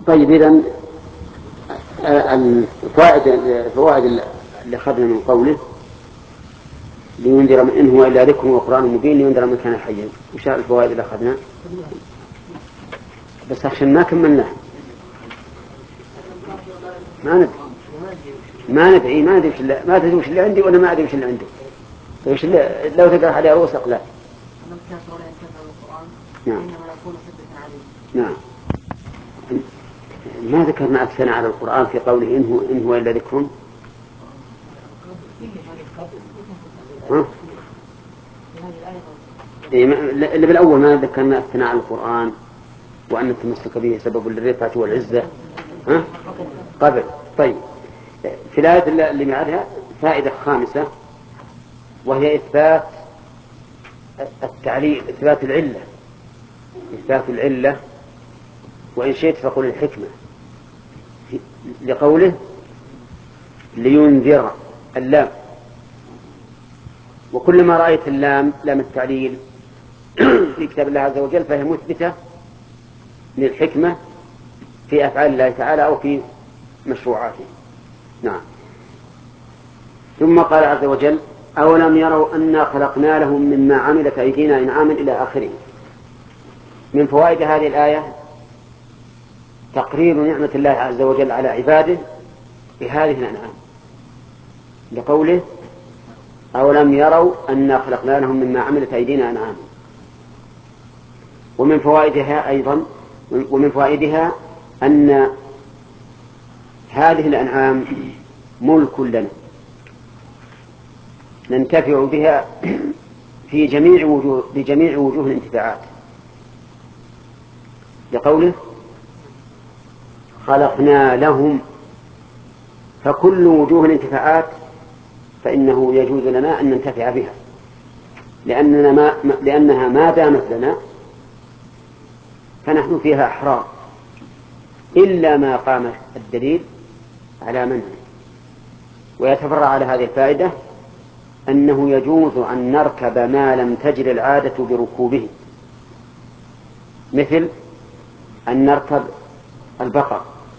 طيب إذن الفوائد اللي أخذنا من قوله لينذر من إن هو إلا ذكر وقرآن مبين لينذر من كان حيا. وش الفوائد اللي أخذنا؟ بس عشان ما كملناه ما ندري ما تدري وش اللي عندي وأنا ما أدري وش اللي عندي. وش اللي لو تقرأ عليه رؤوس أقلام. نعم. نعم. ما ذكرنا الثناء على القرآن في قوله إن هو إلا ذكر. اللي بالأول ما ذكرنا الثناء على القرآن وأن التمسك به سبب للرفعة والعزة قبل. طيب في الآية اللي معها فائدة خامسة وهي إثبات التعليل، إثبات العلة وإن شئت فقل الحكمة لقوله لينذر اللام. وكلما رأيت اللام لام التعليل في كتاب الله عز وجل فهي مثبتة للحكمة في أفعال الله تعالى أو في مشروعاته. نعم. ثم قال عز وجل أولم يروا أنا خلقنا لهم مما عملت أيدينا إنعاما إلى آخره. من فوائد هذه الآية تقرير نعمة الله عز وجل على عباده بهذه الأنعام لقوله أولم يروا أنا خلقنا لهم مما عملت أيدينا إنعاما. ومن فوائدها أيضا أن هذه الأنعام ملك لنا ننتفع بها بجميع وجوه الانتفاعات لقوله خلقنا لهم. فكل وجوه الانتفاعات فإنه يجوز لنا أن ننتفع بها لأنها ما دامت لنا فنحن فيها أحرار إلا ما قام الدليل على منعه. ويتفرع على هذه الفائدة أنه يجوز أن نركب ما لم تجر العادة بركوبه مثل أن نركب البقر.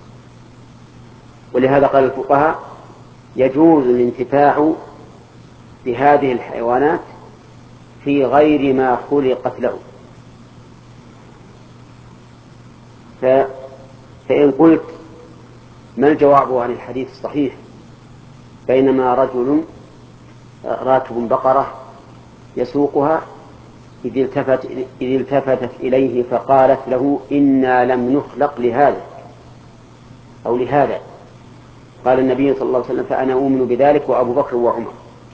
ولهذا قال الفقهاء يجوز الانتفاع بهذه الحيوانات في غير ما خلقت له. فإن قلت ما الجواب عن الحديث الصحيح بينما رجل راكب بقرة يسوقها إذ التفتت إليه فقالت له إنا لم نخلق لهذا أو لهذا. قال النبي صلى الله عليه وسلم فأنا أؤمن بذلك وأبو بكر وعمر.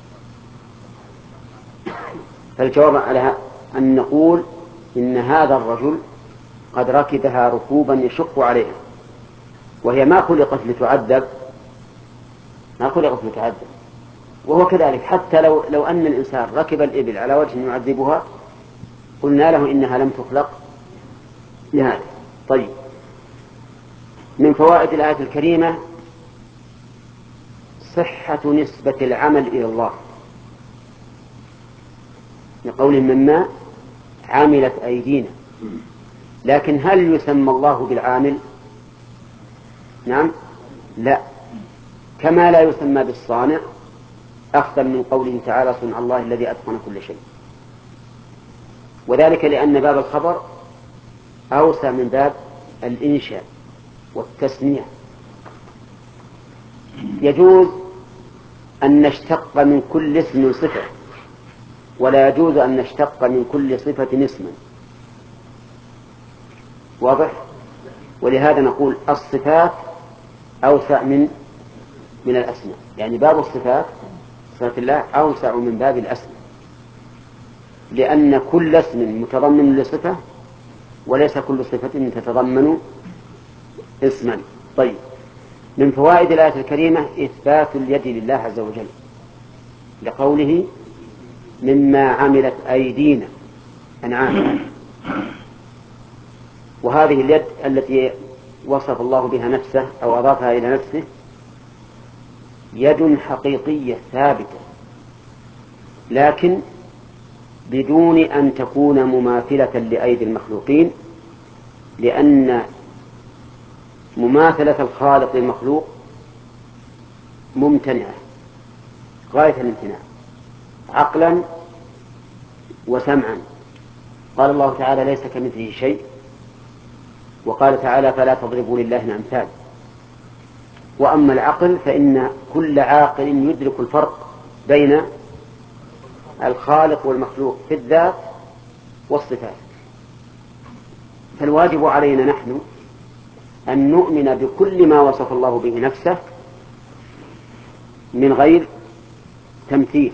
فالجواب على أن نقول إن هذا الرجل قد ركبها ركوبا يشق عليها وهي ما خلقت لتعذب وهو كذلك. حتى لو أن الإنسان ركب الإبل على وجه يعذبها قلنا له إنها لم تخلق لهذا. طيب من فوائد الآية الكريمة صحة نسبة العمل إلى الله لقول مما عملت أيدينا. لكن هل يسمى الله بالعامل؟ نعم لا، كما لا يسمى بالصانع أخذا من قوله تعالى صنع الله الذي أتقن كل شيء. وذلك لأن باب الخبر أوسع من باب الإنشاء والتسمية. يجوز أن نشتق من كل اسم صفة ولا يجوز أن نشتق من كل صفة اسما. واضح؟ ولهذا نقول الصفات أوسع من الأسماء. يعني باب الصفات صفات الله أوسع من باب الأسماء لأن كل اسم متضمن لصفة وليس كل صفة تتضمن اسما. طيب من فوائد الآية الكريمة إثبات اليد لله عز وجل لقوله مما عملت أيدينا أنعام. وهذه اليد التي وصف الله بها نفسه أو أضافها إلى نفسه يد حقيقية ثابتة لكن بدون أن تكون مماثلة لأيدي المخلوقين لأن مماثلة الخالق للمخلوق ممتنعة غاية الامتناع عقلا وسمعا. قال الله تعالى ليس كمثله شيء، وقال تعالى فلا تضربوا لله الأمثال. وأما العقل فإن كل عاقل يدرك الفرق بين الخالق والمخلوق في الذات والصفات. فالواجب علينا نحن أن نؤمن بكل ما وصف الله به نفسه من غير تمثيل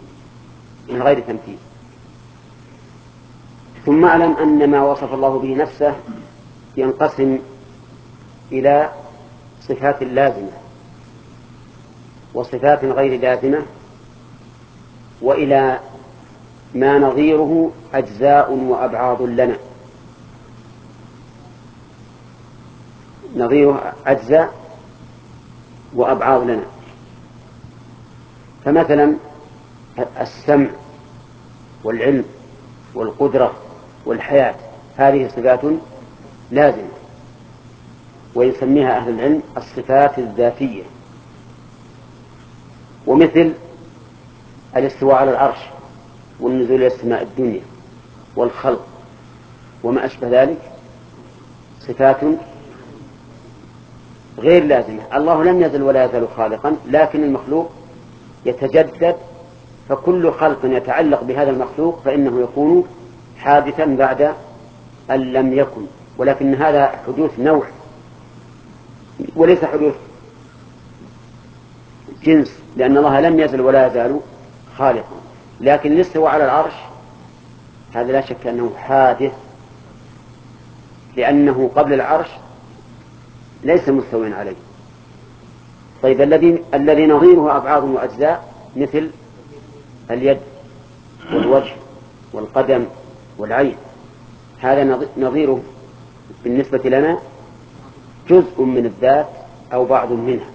ثم أعلم أن ما وصف الله به نفسه ينقسم إلى صفات لازمة وصفات غير لازمة، وإلى ما نظيره أجزاء وأبعاض لنا. نظيره أجزاء وأبعاض لنا. فمثلا السمع والعلم والقدرة والحياة هذه صفات لازمة، ويسميها أهل العلم الصفات الذاتية. ومثل الاستواء على العرش والنزول إلى السماء الدنيا والخلق وما أشبه ذلك صفات غير لازمة. الله لم يزل ولا يزال خالقا، لكن المخلوق يتجدد، فكل خلق يتعلق بهذا المخلوق فإنه يكون حادثا بعد أن لم يكن، ولكن هذا حدوث نوع وليس حدوث جنس، لأن الله لم يزل ولا يزال خالقا. لكن الاستواء على العرش هذا لا شك أنه حادث، لأنه قبل العرش ليس مستوٍ عليه. طيب الذي نظيره أبعاض وأجزاء مثل اليد والوجه والقدم والعين، هذا نظيره بالنسبة لنا جزء من الذات أو بعض منها،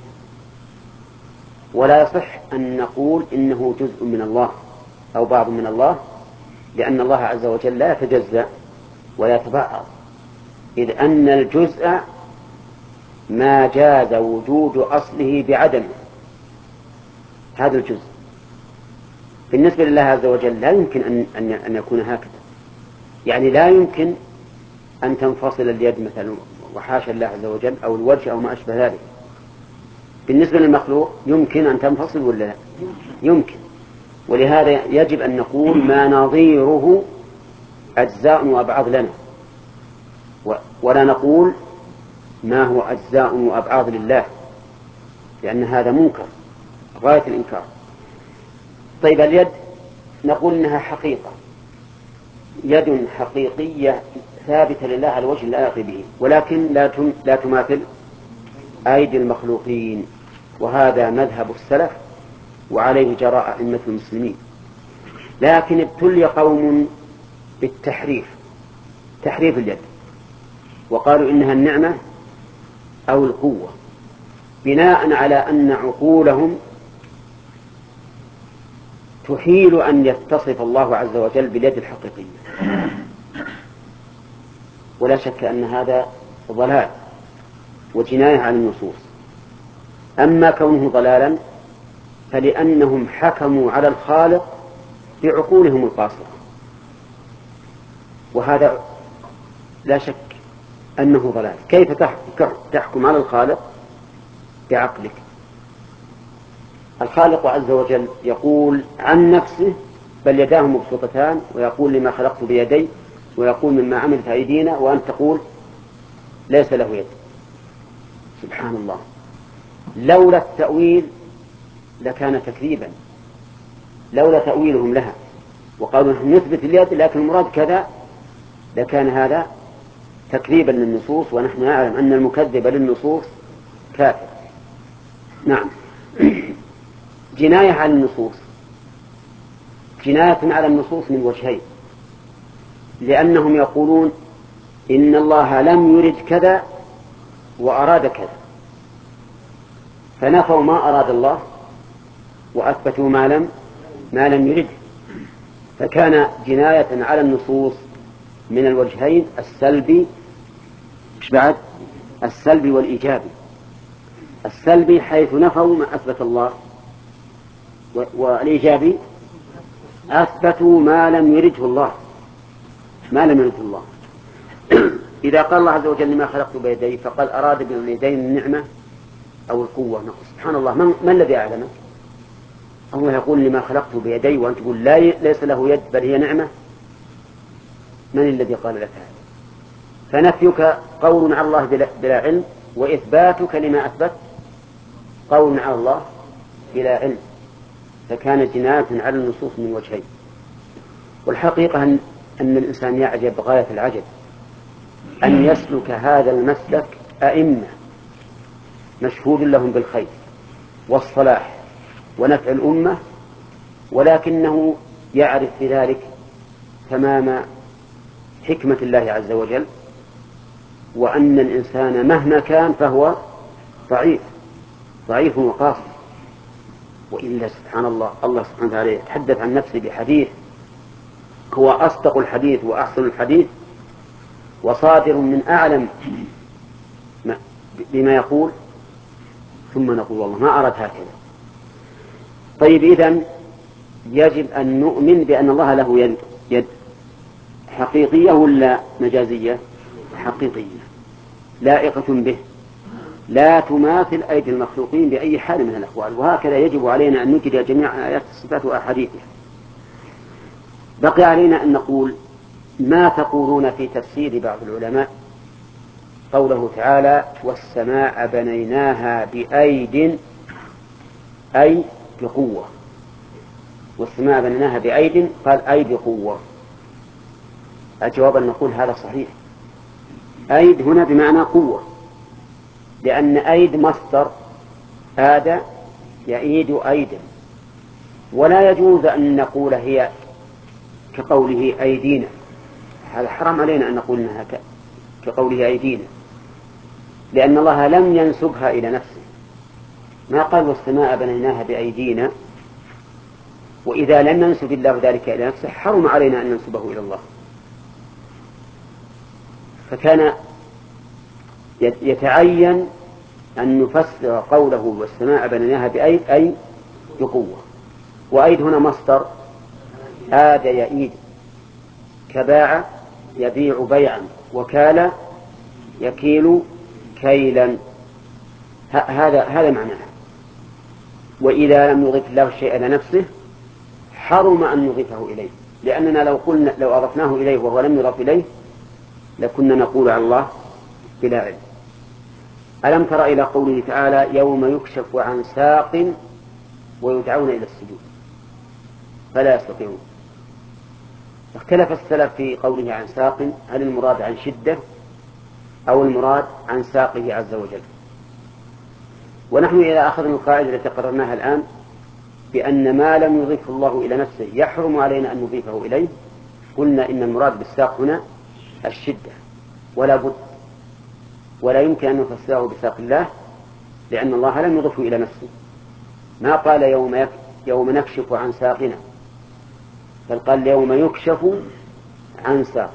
ولا يصح أن نقول إنه جزء من الله أو بعض من الله، لأن الله عز وجل لا يتجزأ ولا يتبعض، إذ أن الجزء ما جاز وجود أصله بعدمه. هذا الجزء بالنسبة لله عز وجل لا يمكن أن يكون هكذا، يعني لا يمكن أن تنفصل اليد مثلا وحاشا الله عز وجل، أو الوجه أو ما أشبه ذلك. بالنسبة للمخلوق يمكن أن تنفصل ولا لا؟ يمكن. ولهذا يجب أن نقول ما نظيره أجزاء وأبعاض لنا، ولا نقول ما هو أجزاء وأبعاض لله، لأن هذا منكر غاية الإنكار. طيب اليد نقول إنها حقيقة، يد حقيقية ثابتة لله على وجه اللائق به، ولكن لا تماثل أيدي المخلوقين، وهذا مذهب السلف وعليه جراء أئمة المسلمين. لكن ابتلي قوم بالتحريف، تحريف اليد، وقالوا إنها النعمة أو القوة، بناء على أن عقولهم تحيل أن يتصف الله عز وجل باليد الحقيقية. ولا شك أن هذا ضلال وجناية عن النصوص. أما كونه ضلالا فلأنهم حكموا على الخالق بعقولهم القاصرة، وهذا لا شك أنه ضلال. كيف تحكم على الخالق بعقلك؟ الخالق عز وجل يقول عن نفسه بل يداه مبسوطتان، ويقول لما خلقت بيدي، ويقول مما عملت أيدينا، وأن تقول ليس له يد. سبحان الله، لولا التأويل لكان تكذيبا، لولا تأويلهم لها وقالوا نحن نثبت اليد لكن المراد كذا، لكان هذا تكذيبا للنصوص، ونحن نعلم أن المكذب للنصوص كافر. نعم. جناية على النصوص، جناية على النصوص من وجهين، لأنهم يقولون إن الله لم يرد كذا وأراد كذا، فنفوا ما أراد الله وأثبتوا ما لم يرد، فكان جناية على النصوص من الوجهين السلبي، السلبي والإيجابي. السلبي حيث نفوا ما أثبت الله، والإيجابي أثبتوا ما لم يرده الله، ما لم يرده الله. إذا قال الله عز وجل لما خلقت بيدي فقال أراد باليدين النعمة أو القوة، نقول سبحان الله، ما الذي أعلمه؟ الله يقول لما خلقت بيدي وأنت تقول ليس له يد بل هي نعمة. من الذي قال لك هذا؟ فنفيك قول على الله بلا علم، وإثباتك لما أثبت قول على الله بلا علم، فكان جناية على النصوص من وجهين. والحقيقة أن الإنسان يعجب غاية العجب أن يسلك هذا المسلك أئمة مشهود لهم بالخير والصلاح ونفع الأمة، ولكنه يعرف في ذلك تمام حكمة الله عز وجل، وأن الإنسان مهما كان فهو ضعيف وقاصر. وإلا سبحان الله، الله سبحانه وتعالى يتحدث عن نفسه بحديث هو أصدق الحديث وأحسن الحديث وصادر من أعلم بما يقول، ثم نقول والله ما أراد هكذا. طيب، إذن يجب أن نؤمن بأن الله له يد حقيقية ولا مجازية؟ حقيقية لائقة به، لا تماثل أيدي المخلوقين بأي حال من الأحوال. وهكذا يجب علينا أن نجري جميع آيات الصفات وأحاديثها. بقي علينا أن نقول ما تقولون في تفسير بعض العلماء قوله تعالى والسماء بنيناها بأيد، أي بقوة. والسماء بنيناها بأيد قال أي بقوة. الجواب أن نقول هذا صحيح، أيد هنا بمعنى قوة، لأن أيد مصدر آد يعيد أيدا، ولا يجوز أن نقول هي كقوله أيدينا، هذا حرام علينا أن نقول إنها كقوله أيدينا، لأن الله لم ينسبها إلى نفسه، ما قال والسماء بنيناها بأيدينا. وإذا لم ينسب الله ذلك إلى نفسه حرم علينا أن ننسبه إلى الله. فكان يتعين أن نفسر قوله والسماء بنيناها بأيد أي بقوة. وأيد هنا مصدر آد يئيد، كباع يبيع بيعا، وكال يكيل كيلا، هذا معناها. وإذا لم يضف الله الشيء إلى نفسه حرم أن نضيفه إليه، لأننا لو أضفناه إليه وهو لم يضف إليه لكنا نقول على الله بلا علم. ألم تر إلى قوله تعالى يوم يكشف عن ساق ويدعون إلى السجود فلا يستطيعون. اختلف السلف في قوله عن ساق، هل المراد عن شدة أو المراد عن ساقه عز وجل؟ ونحن إذا أخذنا القاعدة التي قررناها الآن بأن ما لم يضيفه الله إلى نفسه يحرم علينا أن نضيفه إليه، قلنا إن المراد بالساق هنا الشدة، ولا بد ولا يمكن أن نفسره بساق الله، لأن الله لم يضفه إلى نفسه. ما قال يوم نكشف عن ساقنا، بل قال يوم يكشف عن ساق.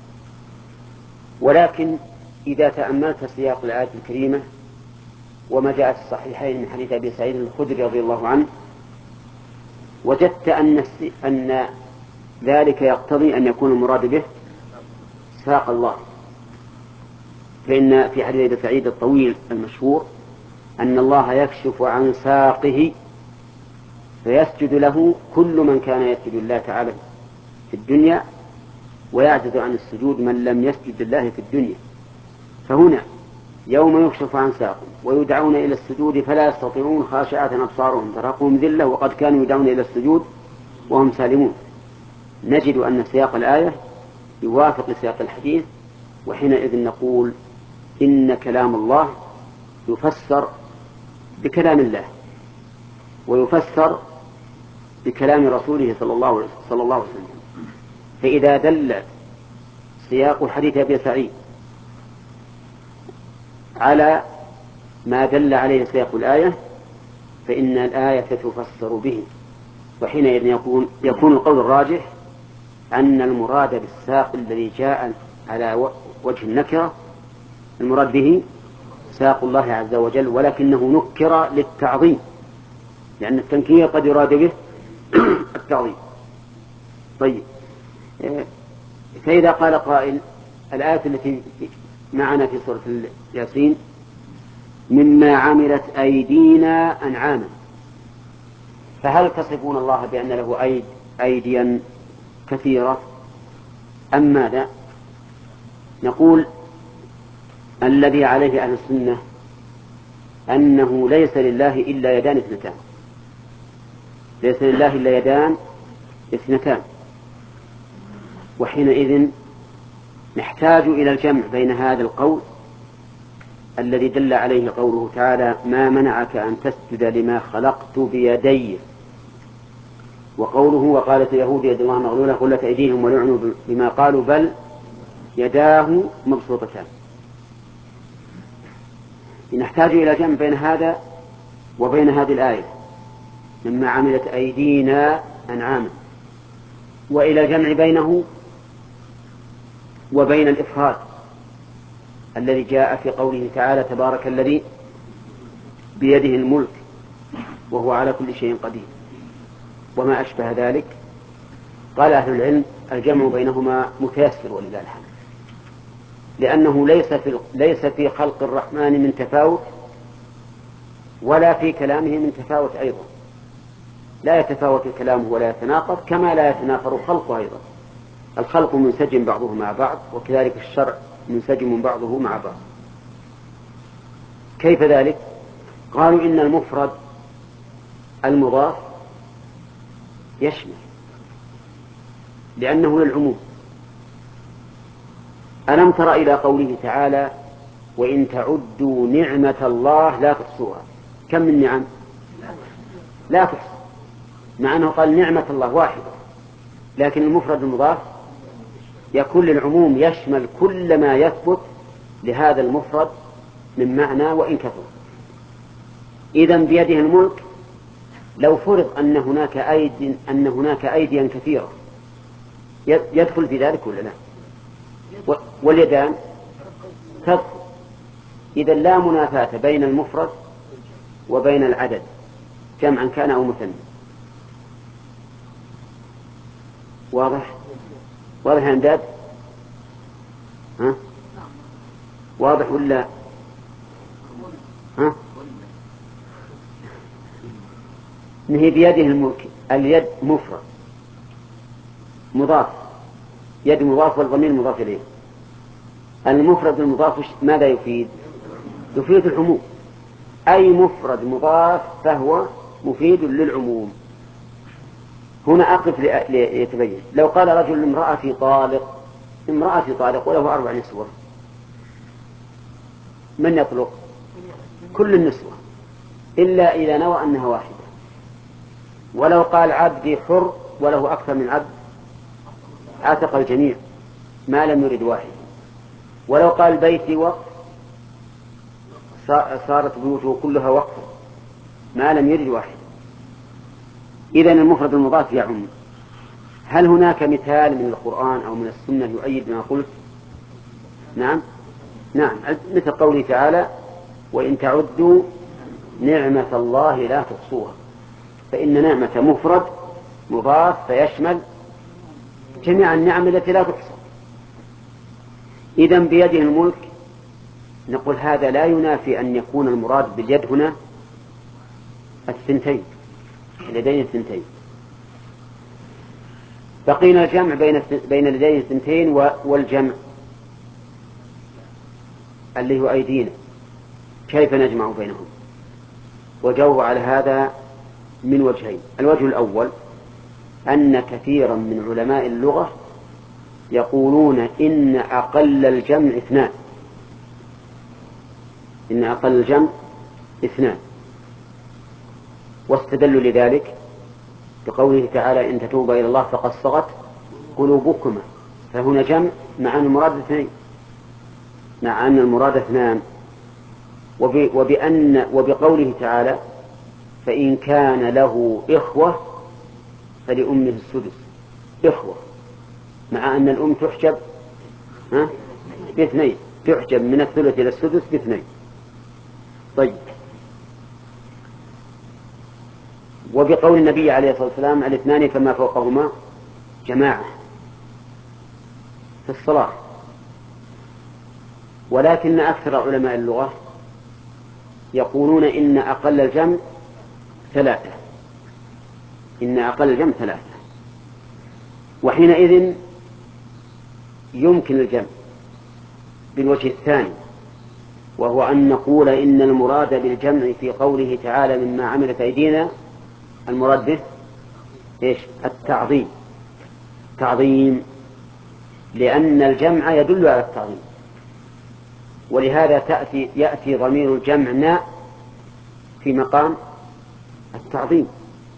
ولكن إذا تأملت سياق الآية الكريمة وما جاء في الصحيحين من حديث أبي سعيد الخدري رضي الله عنه، وجدت أن ذلك يقتضي أن يكون المراد به ساق الله. فإن في حديث أبي سعيد الطويل المشهور أن الله يكشف عن ساقه فيسجد له كل من كان يسجد الله تعالى في الدنيا، ويعجز عن السجود من لم يسجد الله في الدنيا. فهنا يوم يكشف عن ساق ويدعون إلى السجود فلا يستطيعون خاشعة أبصارهم ترهقهم ذلة وقد كانوا يدعون إلى السجود وهم سالمون. نجد أن سياق الآية يوافق سياق الحديث، وحينئذ نقول إن كلام الله يفسر بكلام الله ويفسر بكلام رسوله صلى الله عليه وسلم. فإذا دل سياق حديث أبي سعيد على ما دل عليه سياق الآية فإن الآية تفسر به، وحينئذ يكون القول الراجح أن المراد بالساق الذي جاء على وجه النكرة المراد به ساق الله عز وجل، ولكنه نكر للتعظيم، لأن التنكير قد يراد به التعظيم. طيب، فإذا قال قائل: الآية التي معنا في سورة ياسين: مما عملت أيدينا أنعاما، فهل تصفون الله بأن له أيديا كثيرة أم ماذا؟ نقول: الذي عليه أهل السنة أنه ليس لله إلا يدان اثنتان، ليس لله إلا يدان اثنتان، وحينئذ نحتاج إلى الجمع بين هذا القول الذي دل عليه قوله تعالى: ما منعك أن تسجد لما خلقت بيدي، وقوله: وقالت اليهود يد الله مغلولة غلت أيديهم ولعنوا بما قالوا بل يداه مبسوطتان. نحتاج إلى جمع بين هذا وبين هذه الآية: مما عملت أيدينا أنعاما، وإلى الجمع بينه وبين الإفراد الذي جاء في قوله تعالى: تبارك الذي بيده الملك وهو على كل شيء قدير، وما أشبه ذلك. قال أهل العلم: الجمع بينهما متيسر ولله الحمد، لأنه ليس في خلق الرحمن من تفاوت، ولا في كلامه من تفاوت أيضا، لا يتفاوت كلامه ولا يتناقض، كما لا يتنافر خلقه أيضا. الخلق منسجم بعضه مع بعض، وكذلك الشرع منسجم بعضه مع بعض. كيف ذلك؟ قالوا: إن المفرد المضاف يشمل، لأنه للعموم. ألم تر إلى قوله تعالى: وإن تعدوا نعمة الله لا تحصوها؟ كم من نعم؟ لا تحصى، مع أنه قال نعمة الله واحدة، لكن المفرد المضاف يكون للعموم، يشمل كل ما يثبت لهذا المفرد من معنى وإن كثر. إذن بيده الملك، لو فرض أن هناك أيديا كثيرة يدخل في ذلك ولا لا؟ واليدان تدخل. إذن لا منافاة بين المفرد وبين العدد، جمعا كان أو مثنى. واضح يا أنداد؟ ها؟ واضح ولا ها؟ نهي بيده الملك، اليد مفرد مضاف، يد مضاف والضمير مضاف إليه. المفرد المضاف ماذا يفيد؟ يفيد العموم، أي مفرد مضاف فهو مفيد للعموم. هنا أقف ليتبين. لو قال رجل: امرأتي طالق وله 4 نسوة، من يطلق؟ كل النسوة، إلا إذا نوى أنها واحدة. ولو قال: عبدي حر وله أكثر من عبد، عتق الجميع ما لم يرد واحد. ولو قال: بيتي وقف، صارت بيوته كلها وقف ما لم يرد واحد. إذن المفرد المضاف يعم. هل هناك مثال من القرآن أو من السنة يؤيد ما قلت؟ نعم، مثل قوله تعالى: وإن تعدوا نعمة الله لا تحصوها. فإن نعمة مفرد مضاف فيشمل جميع النعم التي لا تحصى. إذن بيده الملك، نقول هذا لا ينافي أن يكون المراد باليد هنا الثنتين، اليدين الثنتين. بقينا الجمع بين اليدين الثنتين والجمع اللي هو أيدينا، كيف نجمع بينهم؟ وجاوب على هذا من وجهين. الوجه الأول: أن كثيرا من علماء اللغة يقولون إن أقل الجمع 2، إن أقل الجمع 2، واستدلوا لذلك بقوله تعالى: إن تتوبا إلى الله فقد صغت قلوبكما. فهنا جمع مع أن المراد 2، مع أن المراد 2. وبقوله تعالى: فإن كان له إخوة فلأمه السدس، إخوة، مع أن الأم تحجب ب2، تحجب من الثلث إلى السدس ب2. طيب. وبقول النبي عليه الصلاة والسلام الاثنان فما فوقهما جماعة في الصلاة، ولكن أكثر علماء اللغة يقولون إن أقل الجمع ثلاثة، إن أقل الجمع ثلاثة، وحينئذ يمكن الجمع بالوجه الثاني، وهو أن نقول إن المراد بالجمع في قوله تعالى مما عملت أيدينا المراد به إيش؟ التعظيم، تعظيم، لأن الجمع يدل على التعظيم، ولهذا يأتي ضمير الجمع ناء في مقام التعظيم.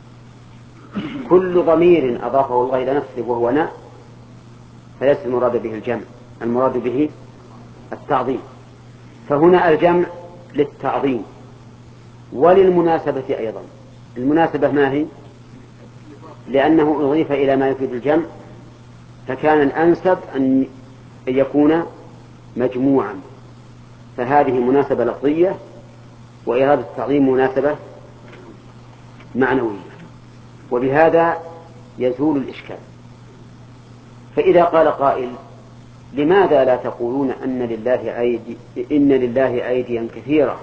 كل ضمير أضافه الله إلى نفسه وهو ناء فليس المراد به الجمع، المراد به التعظيم. فهنا الجمع للتعظيم وللمناسبة أيضا. المناسبة ما هي؟ لأنه أضيف إلى ما يفيد الجمع، فكان الأنسب أن يكون مجموعا، فهذه مناسبة لفظية، وإرادة التعظيم مناسبة معنوية، وبهذا يزول الإشكال. فإذا قال قائل لماذا لا تقولون إن لله أيديا كثيرة؟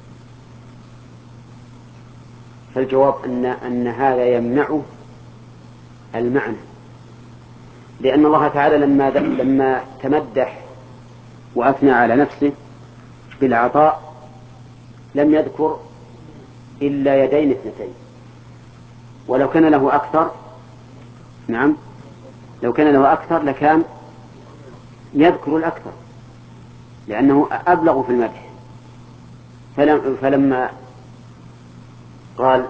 فالجواب أن هذا يمنعه المعنى، لأن الله تعالى لما تمدح وأثنى على نفسه بالعطاء لم يذكر إلا يدين اثنتين، ولو كان له أكثر، نعم لو كان له أكثر لكان يذكر الأكثر، لأنه أبلغ في المدح. فلما قال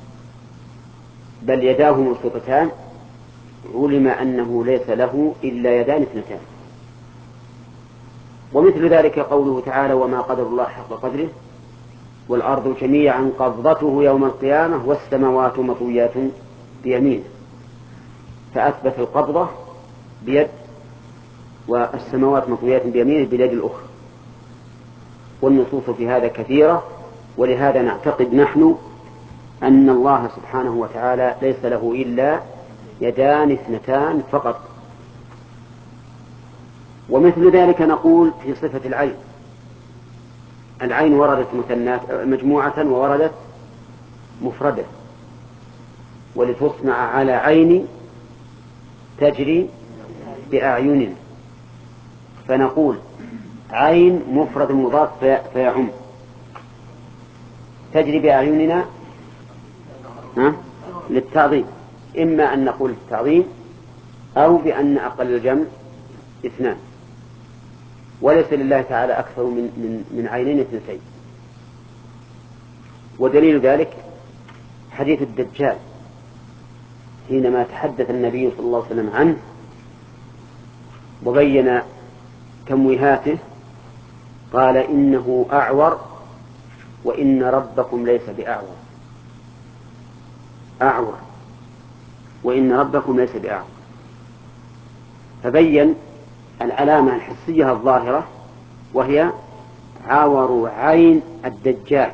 بل يداه مبسوطتان علم أنه ليس له إلا يدان اثنتان. ومثل ذلك قوله تعالى وما قدر الله حق قدره والأرض جميعا قبضته يوم القيامة والسماوات مطويات بيمينه، فأثبت القبضة بيد والسماوات مطويات بيمينه باليد الأخرى، والنصوص في هذا كثيرة. ولهذا نعتقد نحن أن الله سبحانه وتعالى ليس له إلا يدان اثنتان فقط. ومثل ذلك نقول في صفة العين، العين وردت مجموعة ووردت مفردة، ولتصنع على عين تجري بأعيننا، فنقول عين مفرد مضاف فيعم، تجري بأعيننا للتعظيم، إما أن نقول التعظيم أو بأن أقل الجمع اثنان، وليس لله تعالى أكثر من عينين اثنتين. ودليل ذلك حديث الدجال حينما تحدث النبي صلى الله عليه وسلم عنه وبين تمويهاته قال إنه أعور وإن ربكم ليس بأعور، أعور وإن ربكم ليس بأعور، فبين العلامة الحسية الظاهرة وهي عور عين الدجال.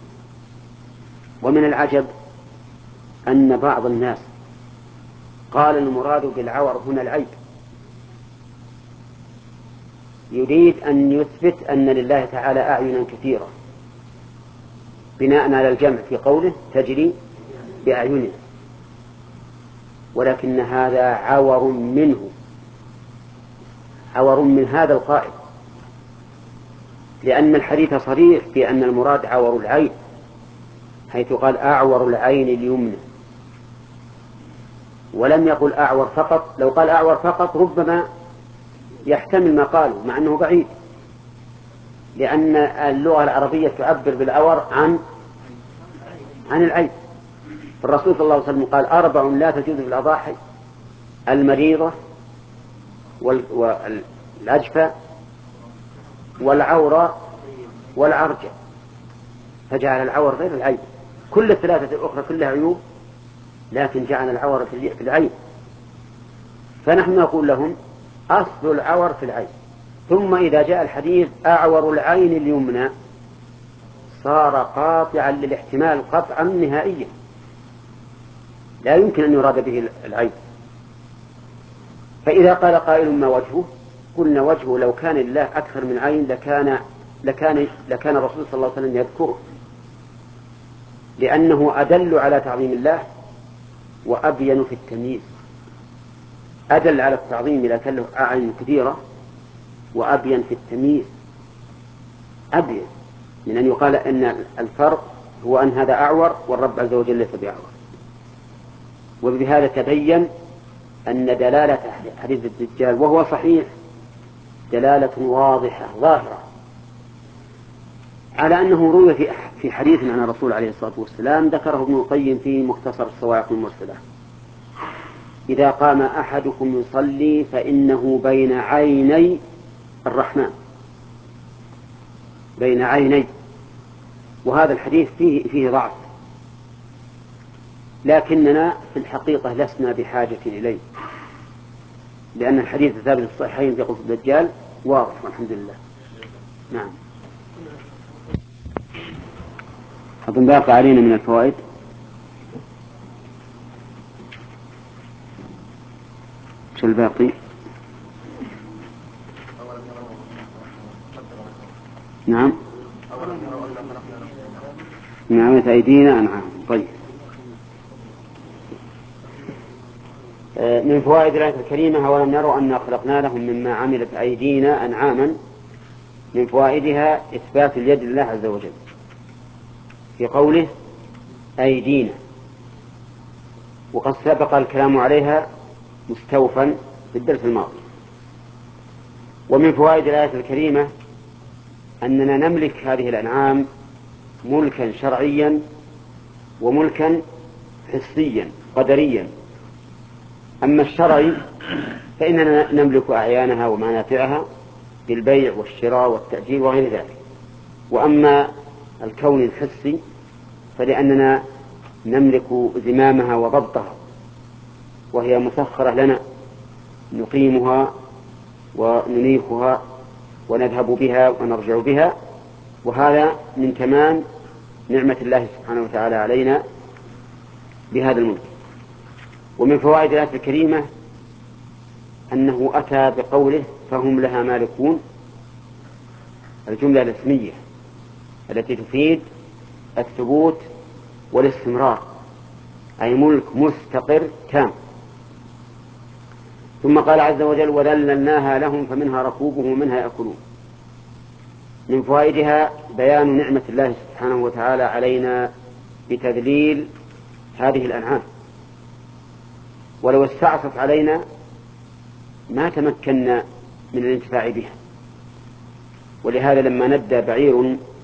ومن العجب أن بعض الناس قال المراد بالعور هنا العيب، يريد أن يثبت أن لله تعالى أعينا كثيرة بناء على الجمع في قوله تجري بأعيننا، ولكن هذا عور منه، عور من هذا القائل، لأن الحديث صريح في أن المراد عور العين، حيث قال أعور العين اليمنى، ولم يقل أعور فقط. لو قال أعور فقط ربما يحتمل ما قاله مع أنه بعيد، لأن اللغة العربية تعبر بالعور عن العين. الرسول صلى الله عليه وسلم قال 4 لا تجوز في الأضاحي: المريضة والأجفى والعورة والعرجة، فجعل العور غير العين. كل الثلاثة الأخرى كلها عيوب، لكن جعل العور في العين. فنحن نقول لهم أصل العور في العين، ثم إذا جاء الحديث أعور العين اليمنى صار قاطعا للاحتمال قطعا نهائيا، لا يمكن أن يراد به العين. فإذا قال قائل ما وجهه؟ قلنا وجهه لو كان الله أكثر من عين لكان الرسول صلى الله عليه وسلم يذكره، لأنه أدل على تعظيم الله وأبين في التمييز. أدل على التعظيم إذا كان له أعين كثيرة، وأبين في التمييز، أبين من أن يقال أن الفرق هو أن هذا أعور والرب عز وجل ليس بأعور. وبهذا تبين أن دلالة حديث الدجال وهو صحيح دلالة واضحة ظاهرة على أنه روي في حديث عن الرسول عليه الصلاة والسلام ذكره ابن القيم في مختصر الصواعق المرسلة: إذا قام أحدكم يصلي فإنه بين عيني الرحمن، بين عيني. وهذا الحديث فيه ضعف، لكننا في الحقيقة لسنا بحاجة إليه، لأن الحديث الثابت في الصحيحين في قصة الدجال واضح والحمد لله. نعم. أظن باقي علينا من الفوائد. شو الباقي؟ نعم. نعمة أيدينا أنعام. طيب، من فوائد الآية الكريمة: أولم يروا أنا خلقنا لهم مما عملت أيدينا أنعاما. من فوائدها إثبات اليد لله عز وجل في قوله أيدينا، وقد سبق الكلام عليها مستوفا في الدرس الماضي. ومن فوائد الآية الكريمة أننا نملك هذه الأنعام ملكا شرعيا وملكا حسيا قدريا. أما الشرعي فإننا نملك أعيانها ومنافعها بالبيع والشراء والتأجير وغير ذلك. وأما الكون الحسي فلأننا نملك زمامها وضبطها، وهي مسخرة لنا، نقيمها وننيخها ونذهب بها ونرجع بها، وهذا من تمام نعمة الله سبحانه وتعالى علينا بهذا الملك. ومن فوائد الآية الكريمة أنه أتى بقوله فهم لها مالكون، الجملة الاسمية التي تفيد الثبوت والاستمرار، أي ملك مستقر تام. ثم قال عز وجل وذللناها لهم فمنها ركوبهم ومنها يأكلون. من فوائدها بيان نعمة الله سبحانه وتعالى علينا بتذليل هذه الأنعام، ولو استعصت علينا ما تمكنا من الانتفاع بها. ولهذا لما ندى بعير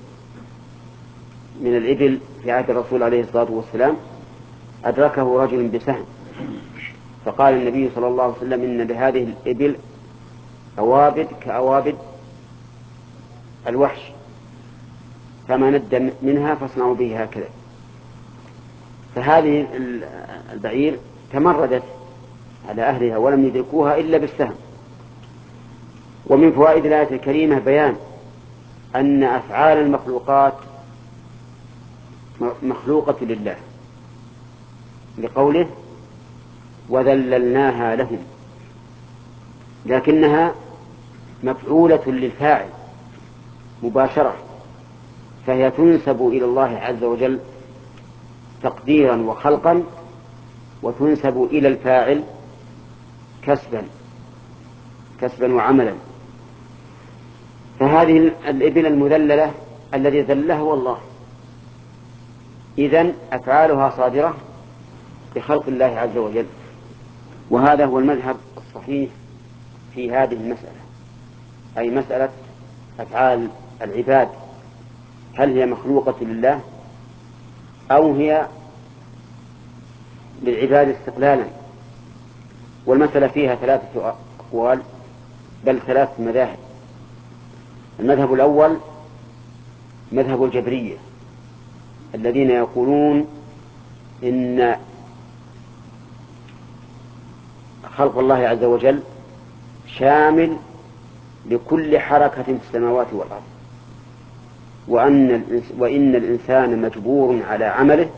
من الإبل في عهد الرسول عليه الصلاة والسلام أدركه رجل بسهم، فقال النبي صلى الله عليه وسلم إن لهذه الإبل أوابد كأوابد الوحش، فما ند منها فاصنعوا به هكذا. فهذه البعير تمردت على أهلها ولم يدركوها إلا بالسهم. ومن فوائد الآية الكريمة بيان أن أفعال المخلوقات مخلوقة لله، لقوله وذللناها لهم، لكنها مفعولة للفاعل مباشرة، فهي تنسب إلى الله عز وجل تقديرا وخلقا، وتنسب إلى الفاعل كسبا وعملا. فهذه الإبل المذللة الذي ذلها هو الله، إذن أفعالها صادرة بخلق الله عز وجل. وهذا هو المذهب الصحيح في هذه المسألة، أي مسألة أفعال العباد، هل هي مخلوقة لله أو هي للعباد استقلالا. والمسألة فيها 3 أقوال بل 3 مذاهب. المذهب الأول مذهب الجبرية الذين يقولون إن خلق الله عز وجل شامل لكل حركة في السماوات والأرض، وإن الإنسان مجبور على عمله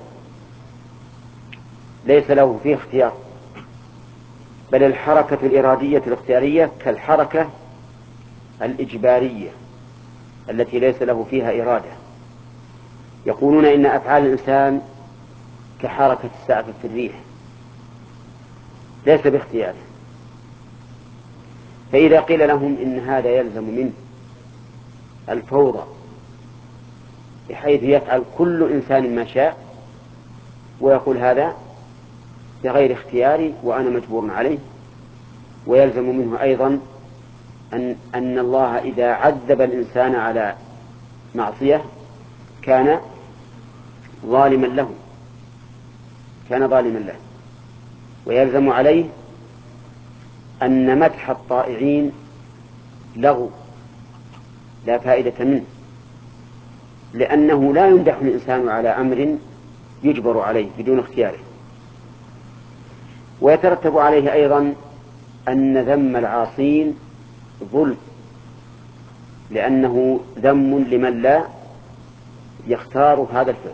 ليس له فيه اختيار، بل الحركة الإرادية الاختيارية كالحركة الإجبارية التي ليس له فيها إرادة. يقولون إن أفعال الإنسان كحركة السعف في الريح ليس باختياره، فإذا قيل لهم إن هذا يلزم منه الفوضى بحيث يفعل كل إنسان ما شاء ويقول هذا بغير اختياري وأنا مجبور عليه، ويلزم منه أيضا أن الله إذا عذب الإنسان على معصية كان ظالما له، ويلزم عليه أن مدح الطائعين لغو لا فائدة منه، لأنه لا يمدح الإنسان على أمر يجبر عليه بدون اختياره. ويترتب عليه أيضا أن ذم العاصين ظلم، لأنه ذم لمن لا يختار هذا الفعل.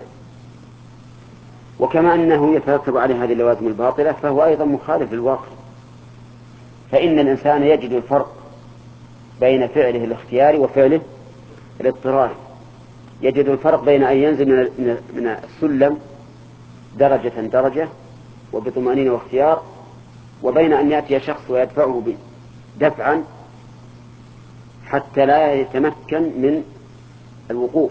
وكما أنه يترتب عليه هذه اللوازم الباطلة فهو أيضا مخالف للواقع، فإن الإنسان يجد الفرق بين فعله الاختياري وفعله الاضطراري، يجد الفرق بين أن ينزل من السلم درجة درجة وبطمأنينة واختيار، وبين أن يأتي شخص ويدفعه دفعا حتى لا يتمكن من الوقوف.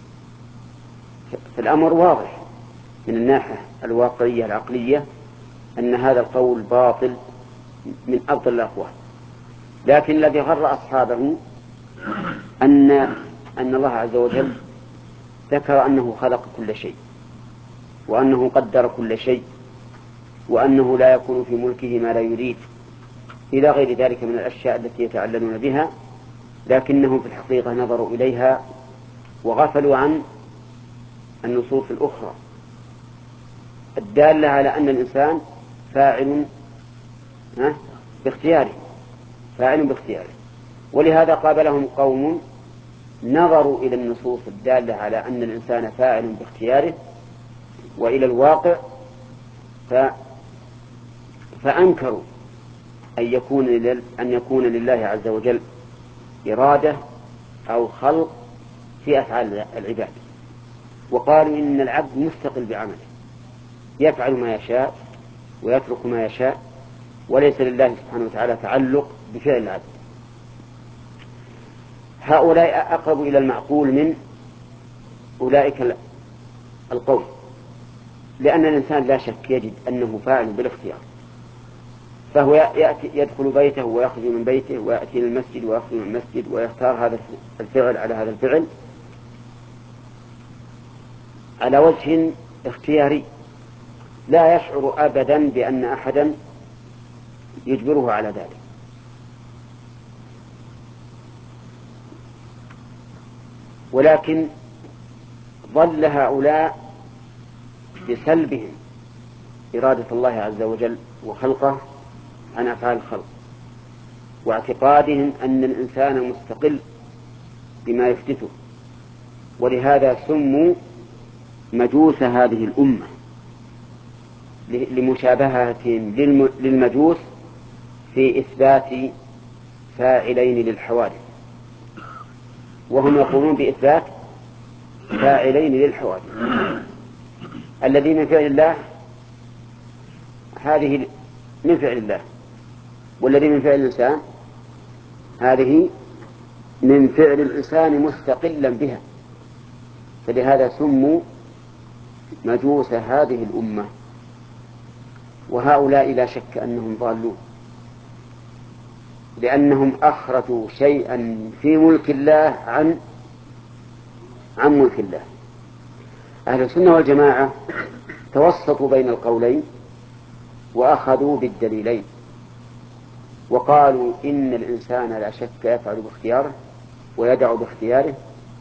فالأمر واضح من الناحية الواقعية العقلية أن هذا القول باطل من أفضل الأقوال. لكن الذي غر أصحابه أن الله عز وجل ذكر أنه خلق كل شيء، وأنه قدر كل شيء، وأنه لا يكون في ملكه ما لا يريد إلى غير ذلك من الأشياء التي يتعلمون بها، لكنهم في الحقيقة نظروا إليها وغفلوا عن النصوص الأخرى الدالة على أن الإنسان فاعل باختياره، ولهذا قابلهم قوم نظروا إلى النصوص الدالة على أن الإنسان فاعل باختياره وإلى الواقع فأنكروا أن يكون لله عز وجل إرادة أو خلق في أفعال العباد، وقالوا إن العبد مستقل بعمله يفعل ما يشاء ويترك ما يشاء، وليس لله سبحانه وتعالى تعلق بفعل العبد. هؤلاء أقرب إلى المعقول من أولئك القول، لأن الإنسان لا شك يجد أنه فاعل بالاختيار، فهو يدخل بيته ويخرج من بيته ويأتي إلى المسجد ويخرج من المسجد ويختار هذا الفعل على هذا الفعل على وجه اختياري، لا يشعر أبدا بأن أحدا يجبره على ذلك. ولكن ظل هؤلاء بسلبهم إرادة الله عز وجل وخلقه عن أفعال الخلق، واعتقادهم أن الإنسان مستقل بما يفتته، ولهذا سموا مجوس هذه الأمة لمشابهتهم للمجوس في إثبات فاعلين للحوادث، وهم يقولون بإثبات فاعلين للحوادث. الذي من فعل الله هذه من فعل الله، والذي من فعل الإنسان هذه من فعل الإنسان مستقلا بها، فلهذا سموا مجوس هذه الأمة. وهؤلاء لا شك أنهم ضالون، لأنهم أخرجوا شيئا في ملك الله عن ملك الله. أهل السنة والجماعة توسطوا بين القولين وأخذوا بالدليلين، وقالوا إن الإنسان لا شك يفعل باختياره ويدع باختياره،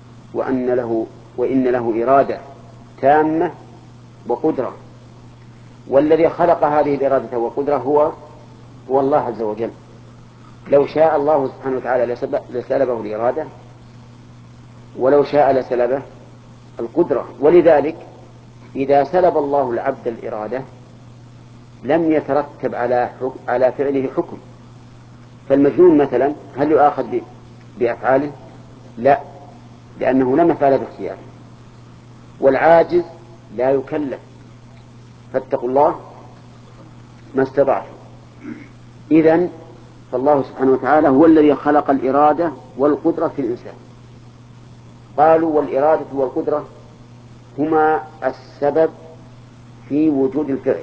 وإن له إرادة تامة وقدرة، والذي خلق هذه الإرادة والقدرة هو الله عز وجل. لو شاء الله سبحانه وتعالى لسلبه الإرادة ولو شاء لسلبه القدرة. ولذلك إذا سلب الله العبد الإرادة لم يترتب على فعله حكم. فالمجنون مثلا هل يؤاخذ بأفعاله؟ لا، لأنه لم يفعل باختياره. والعاجز لا يكلف، فاتقوا الله ما استطعتم. إذن فالله سبحانه وتعالى هو الذي خلق الإرادة والقدرة في الإنسان. قالوا والإرادة والقدرة هما السبب في وجود الفعل،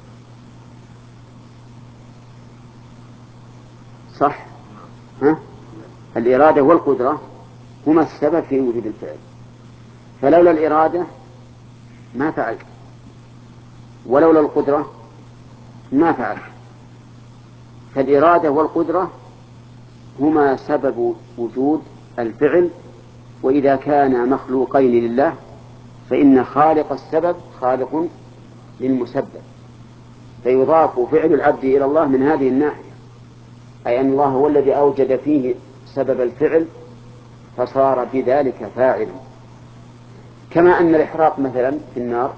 صح؟ الإرادة والقدرة هما السبب في وجود الفعل، فلولا الإرادة ما فعلت، ولولا القدرة ما فعلت. فالإرادة والقدرة هما سبب وجود الفعل. وإذا كان مخلوقين لله فإن خالق السبب خالق للمسبب، فيضاف فعل العبد إلى الله من هذه الناحية، أي أن الله هو الذي أوجد فيه سبب الفعل فصار بذلك فاعلا. كما أن الإحراق مثلا في النار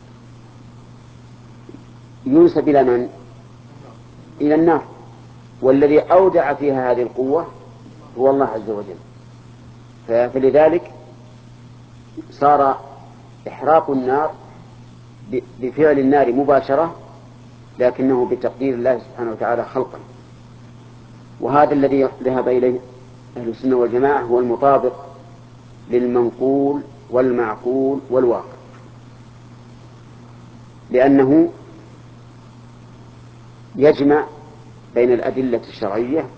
ينسب إلى من؟ إلى النار، والذي أودع فيها هذه القوة هو الله عز وجل. فلذلك صار إحراق النار بفعل النار مباشرة، لكنه بتقدير الله سبحانه وتعالى خلقا. وهذا الذي ذهب إليه أهل السنة والجماعة هو المطابق للمنقول والمعقول والواقع، لأنه يجمع بين الأدلة الشرعية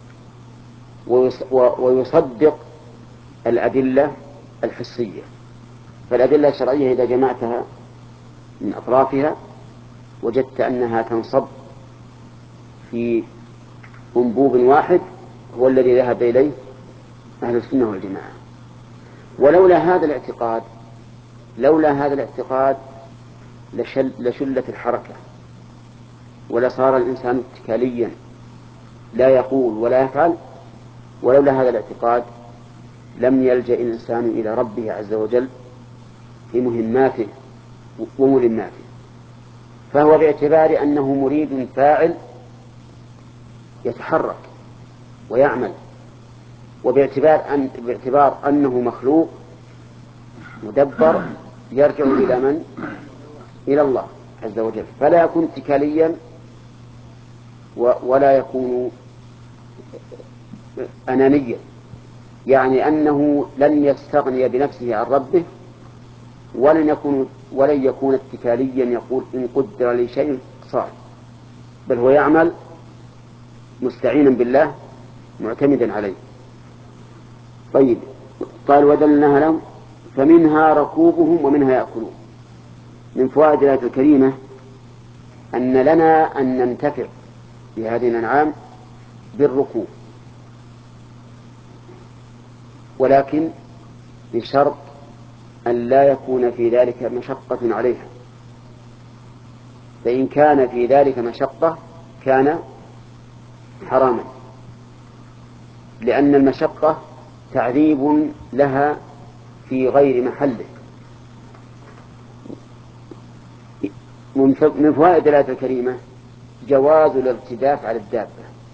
ويصدق الأدلة الحسية. فالأدلة الشرعية إذا جمعتها من أطرافها وجدت أنها تنصب في أنبوب واحد هو الذي ذهب إليه أهل السنة والجماعة. ولولا هذا الاعتقاد لشلت الحركة ولصار الإنسان اتكاليا لا يقول ولا يفعل. ولولا هذا الاعتقاد لم يلجأ الإنسان إلى ربه عز وجل في مهماته وملماته. فهو باعتبار أنه مريد فاعل يتحرك ويعمل، باعتبار أنه مخلوق مدبر يرجع إلى من؟ إلى الله عز وجل، فلا يكون اتكاليا ولا يكون أنانيا، يعني أنه لن يستغني بنفسه عن ربه، ولن يكون اتكاليا يقول إن قدر لي شيء صار، بل هو يعمل مستعينا بالله معتمدا عليه. طيب، قال وذللناها لهم فمنها ركوبهم ومنها يأكلون. من فوائد الآية الكريمة أن لنا أن ننتفع بهذه الأنعام بالركوب، ولكن بشرط أن لا يكون في ذلك مشقة عليها، فإن كان في ذلك مشقة كان حراما، لأن المشقة تعذيب لها في غير محله. من فوائد الآية الكريمة جواز الارتداف على الدابة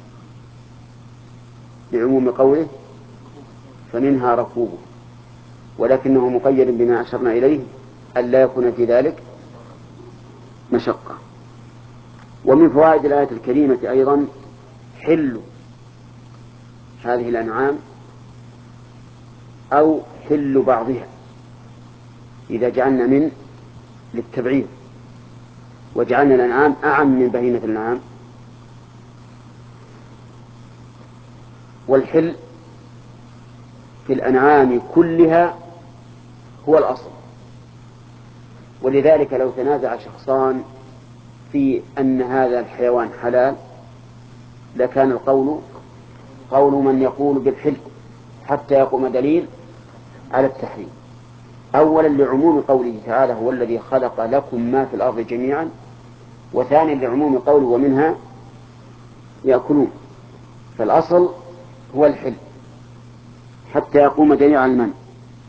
لعموم قوله فمنها ركوبه، ولكنه مقيد بما أشرنا إليه أن لا يكون في ذلك مشقة. ومن فوائد الآية الكريمة أيضا حل هذه الأنعام أو حل بعضها إذا جعلنا من للتبعيض وجعلنا الأنعام أعم من بهيمة الأنعام. والحل في الأنعام كلها هو الأصل، ولذلك لو تنازع شخصان في أن هذا الحيوان حلال لكان القول قول من يقول بالحل حتى يقوم دليل على التحريم. أولا لعموم قوله تعالى هو الذي خلق لكم ما في الأرض جميعا، وثانيا لعموم قوله ومنها يأكلون، فالأصل هو الحل حتى يقوم دليل على المنع.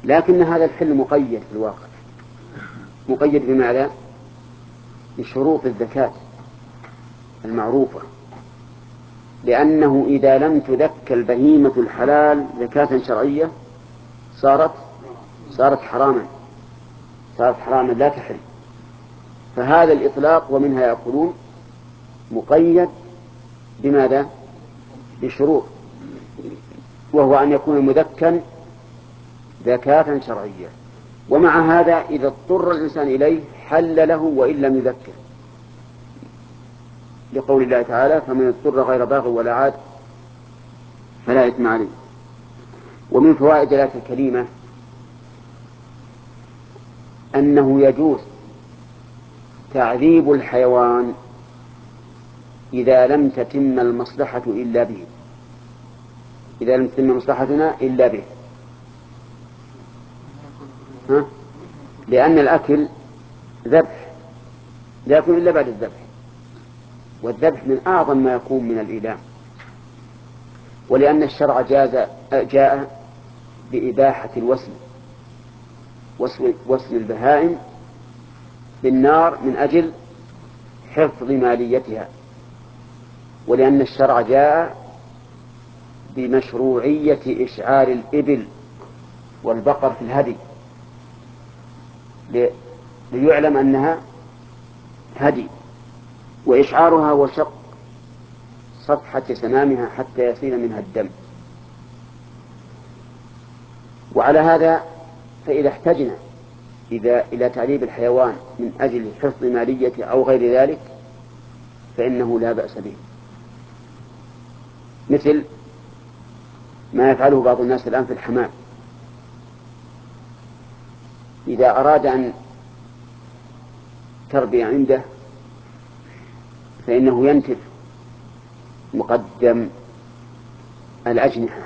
لكن هذا الحل مقيد في الواقع. مقيد بماذا؟ بشروط الزكاة المعروفة، لأنه إذا لم تذك البهيمة الحلال زكاة شرعية صارت حراما، لا تحل. فهذا الإطلاق ومنها يأكلون مقيد بماذا؟ بشروط، وهو أن يكون مذكا زكاة شرعية. ومع هذا إذا اضطر الإنسان إليه حل له وإن لم يذكر، لقول الله تعالى: فمن اضطر غير باغ ولا عاد فلا إثم عليه. ومن فوائد الآية الكريمة أنه يجوز تعذيب الحيوان إذا لم تتم المصلحة إلا به، إذا لم تتم مصلحتنا إلا به. لأن الأكل ذبح لا يكون إلا بعد الذبح، والذبح من أعظم ما يكون من الإيلام. ولأن الشرع جاء بإباحة وسم البهائم بالنار من أجل حفظ ماليتها، ولأن الشرع جاء بمشروعية إشعار الإبل والبقر في الهدي ليعلم أنها هدي، وإشعارها وشق صفحة سنامها حتى يسيل منها الدم. وعلى هذا فإذا احتجنا إلى تعذيب الحيوان من أجل حفظ ماليته أو غير ذلك فإنه لا بأس به، مثل ما يفعله بعض الناس الآن في الحمام. إذا أراد أن تربي عنده فإنه ينتف مقدم الأجنحة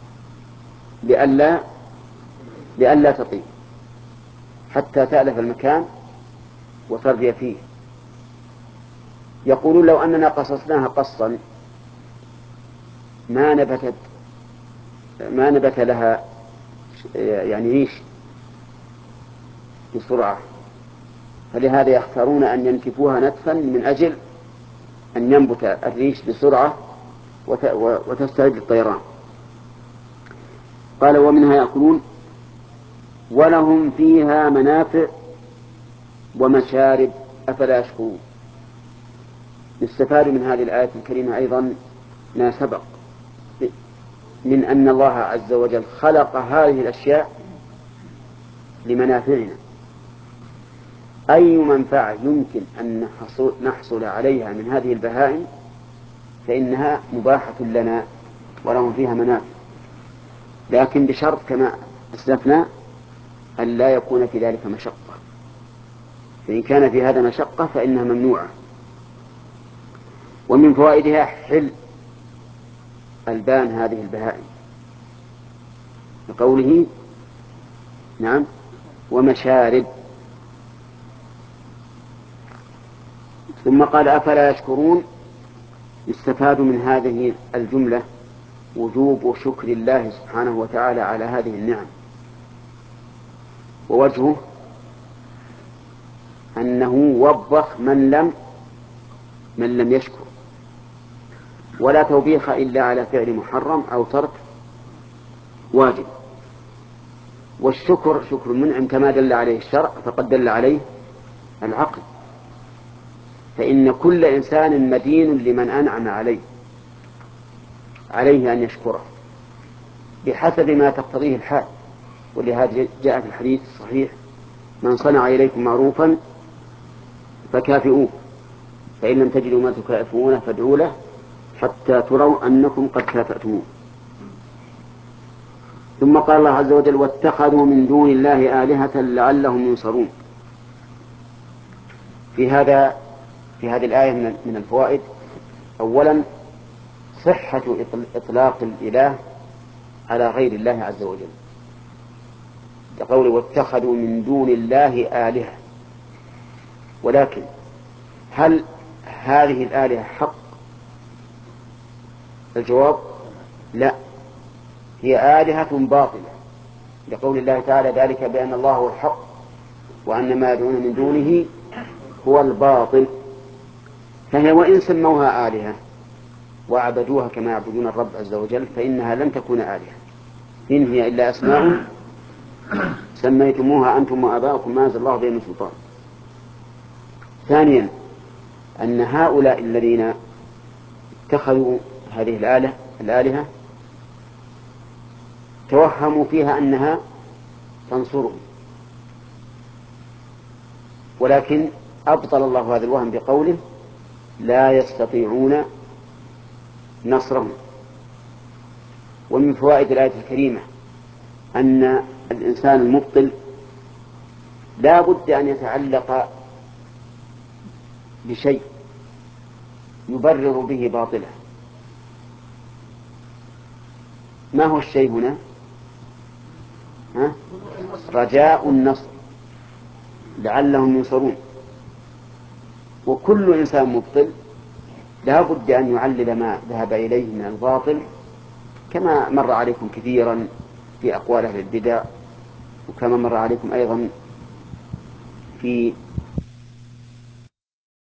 لئلا تطير حتى تألف المكان وتربي فيه. يقولون لو أننا قصصناها قصا ما نبت لها يعني ريش بسرعة، فلهذا يختارون أن ينتفوها نتفا من أجل أن ينبت الريش بسرعة وتستعد للطيران. قال: ومنها يأكلون ولهم فيها منافع ومشارب أفلا يشكرون. يستفاد من هذه الآية الكريمة أيضا ما سبق من أن الله عز وجل خلق هذه الأشياء لمنافعنا. أي منفعة يمكن أن نحصل عليها من هذه البهائم فإنها مباحة لنا ولهم فيها منافع، لكن بشرط كما أسلفنا أن لا يكون في ذلك مشقة، فإن كان في هذا مشقة فإنها ممنوعة. ومن فوائدها حل ألبان هذه البهائم لقوله نعم ومشارب. ثم قال: أفلا يشكرون. يستفاد من هذه الجملة وجوب شكر الله سبحانه وتعالى على هذه النعم، ووجهه أنه وبخ من لم يشكر، ولا توبيخ إلا على فعل محرم أو ترك واجب. والشكر شكر المنعم كما دل عليه الشرع فقد دل عليه العقل، فإن كل إنسان مدين لمن أنعم عليه أن يشكره بحسب ما تقتضيه الحال. ولهذا جاء في الحديث الصحيح: من صنع إليكم معروفا فكافئوه، فإن لم تجدوا ما تكافئونه فادعوا له حتى تروا أنكم قد كافأتموه. ثم قال الله عز وجل: واتخذوا من دون الله آلهة لعلهم ينصرون. في هذه الآية من الفوائد: أولا صحة إطلاق الإله على غير الله عز وجل، كقوله: واتخذوا من دون الله آلهة. ولكن هل هذه الآلهة حق؟ الجواب: لا، هي آلهة باطلة لقول الله تعالى ذلك بأن الله هو الحق وأن ما يدعون من دونه هو الباطل. فهي وإن سموها آلهة وعبدوها كما يعبدون الرب عز وجل فإنها لم تكون آلهة، إن هي إلا أسماء سميتموها أنتم وآباؤكم ما أنزل الله بها من سلطان. ثانيا أن هؤلاء الذين اتخذوا هذه الآلهة توهموا فيها أنها تنصرهم، ولكن أبطل الله هذا الوهم بقوله لا يستطيعون نصرهم. ومن فوائد الآية الكريمة أن الإنسان المبطل لا بد أن يتعلق بشيء يبرر به باطله. ما هو الشيء هنا؟ رجاء النصر لعلهم ينصرون. وكل إنسان مبطل لا بد أن يعلل ما ذهب إليه من الباطل، كما مر عليكم كثيرا في أقوال أهل البدع، وكما مر عليكم أيضا في